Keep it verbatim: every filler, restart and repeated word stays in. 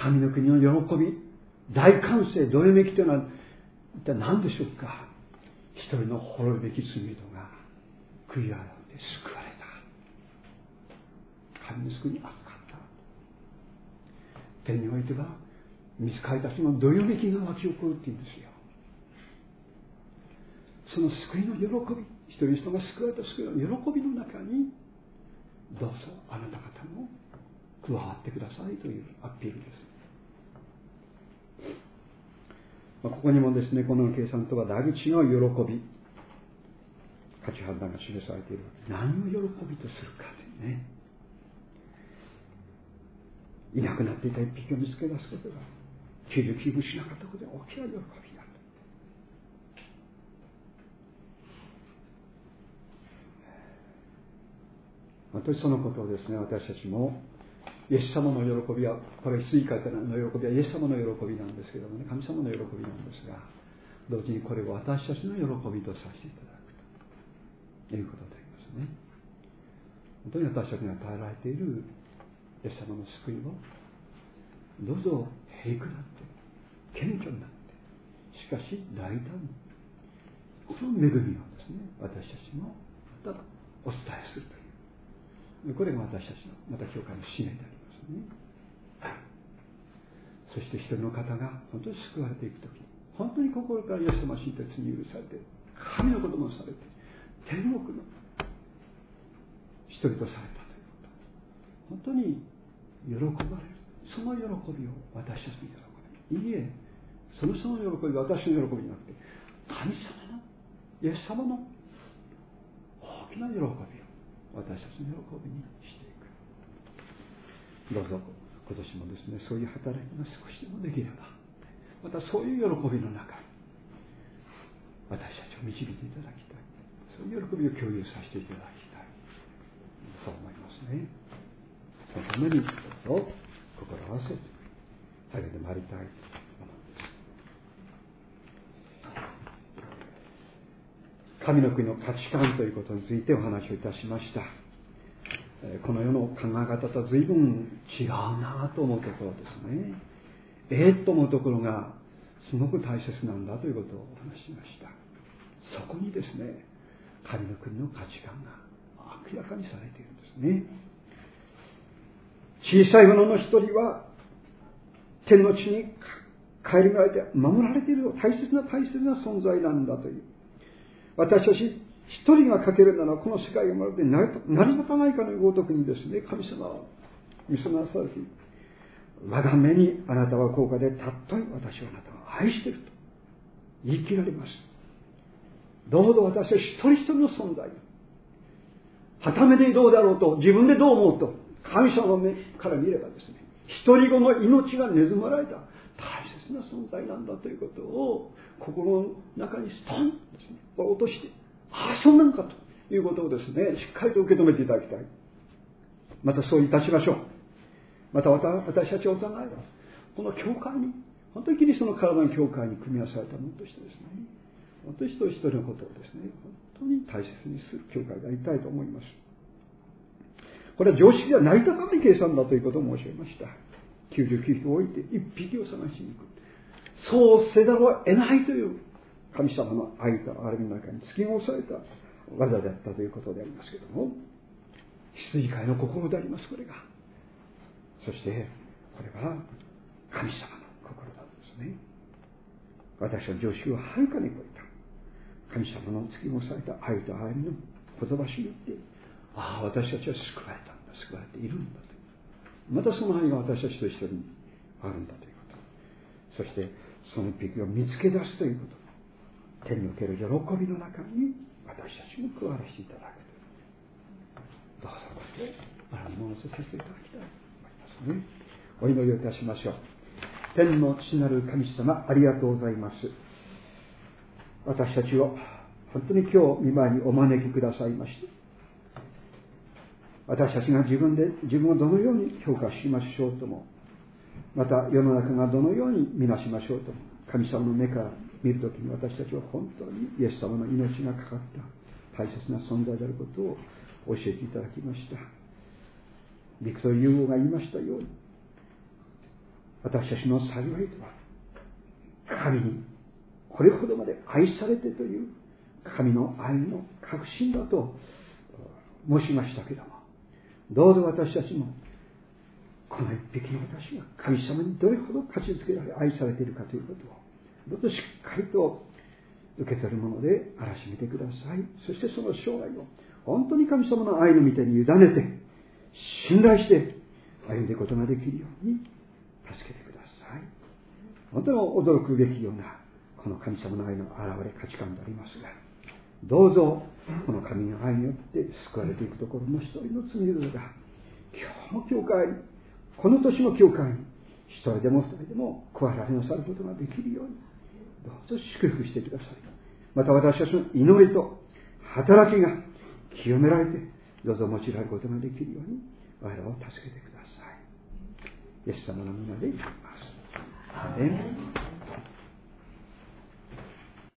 神の国の喜び、大歓声、どよめきというのは一体何でしょうか。一人の滅ぶべき罪人が悔い改めて救われた。神の救いにあった。天においては御使いたちのどよめきが湧き起こるっていうんですよ。その救いの喜び、一人一人が救われた救いの喜びの中に、どうぞあなた方も加わってくださいというアピールです。まあ、ここにもですね、この計算とはだいぶ違う喜び、価値判断が示されているわけ。何を喜びとするかというね。いなくなっていた一匹を見つけ出すことが、きゅうじゅうきゅうぶしなかったことで大きな喜びだ。私そのことをですね、私たちもイエス様の喜びは、これ追加の喜びはイエス様の喜びなんですけどもね、神様の喜びなんですが、同時にこれを私たちの喜びとさせていただくということでありますね。本当に私たちに与えられているイエス様の救いをどうぞ平くなって謙虚になって、しかし大胆にこの恵みをですね、私たちもまたお伝えするという、これが私たちのまた教会の使命でありますね。そして一人の方が本当に救われていくとき、本当に心からイエス様を信じて罪に許されて神の子供をされて天国の一人とされたということ、本当に喜ばれる。その喜びを私たちの喜び、いいえ、その人の喜びは私の喜びじゃなくて、神様のイエス様の大きな喜びを私たちの喜びにしていく。どうぞ今年もですね、そういう働きが少しでもできれば、またそういう喜びの中に私たちを導いていただきたい。そういう喜びを共有させていただきたい、そう思いますね。そのためにどうぞ心を合わせて励んでまいりたいと思います。神の国の価値観ということについてお話をいたしました。この世の考え方とは随分違うなと思うところですね。ええと思うところがすごく大切なんだということをお話ししました。そこにですね、神の国の価値観が明らかにされているんですね。小さい者の一人は天の地に帰りがれて守られている大切な大切な存在なんだという、私たち一人がかけるならこの世界がまるで成り立たないかのごとくにですね、神様は見せなされている。我が目にあなたは高価で、たっとえ私はあなたを愛していると言い切られます。どうぞ私は一人一人の存在、はためでどうだろうと自分でどう思うと、神様の目から見ればですね、一人子の命が根詰まられた大切な存在なんだということを心の中にストンとですね、落として、ああそうなんかということをですね、しっかりと受け止めていただきたい。またそういたしましょう。また私たちお互いはこの教会に、本当にキリストの体の教会に組み合わされたものとしてですね、本当に一人一人のことをですね、本当に大切にする教会でありたいと思います。これは常識では成り立たない計算だということを申し上げました。きゅうじゅうきゅうひきを置いていっぴきを探しに行く、そうせざるを得ないという神様の愛と憐れみの中に突き押された技であったということでありますけれども、羊飼いの心であります。これが、そしてこれは神様の心なんですね。私の常識をはるかに超えた神様の突き押された愛と憐れみの言葉しによって、ああ私たちは救われたんだ、救われているんだという、またその愛が私たちと一緒にあるんだということ、そしてその一匹を見つけ出すということ、天における喜びの中に私たちも加わらせていただくという、どうぞこれであらぬものをさせていただきたいと思いますね。お祈りをいたしましょう。天の父なる神様、ありがとうございます。私たちを本当に今日御前にお招きくださいまして、私たちが自分で自分をどのように評価しましょうとも、また世の中がどのように見なしましょうとも、神様の目から見るときに私たちは本当にイエス様の命がかかった大切な存在であることを教えていただきました。ビクトル・ユーゴが言いましたように、 私たちの幸いとは、神にこれほどまで愛されてという神の愛の確信だと申しましたけども、どうぞ私たちもこの一匹の私が神様にどれほど価値づけられ愛されているかということをどうぞしっかりと受け取るものであらしめてください。そしてその将来を本当に神様の愛の御手に委ねて信頼して歩んでいくことができるように助けてください。本当に驚くべきようなこの神様の愛の現れ価値観でありますが、どうぞこの神の愛によって救われていくところの一人の罪人が今日も教会、この年の教会に一人でも二人でも加えられなさることができるようにどうぞ祝福してください。また私たちの祈りと働きが清められてどうぞ用いられることができるように我らを助けてください。イエス様の皆で祈ります。アーメン。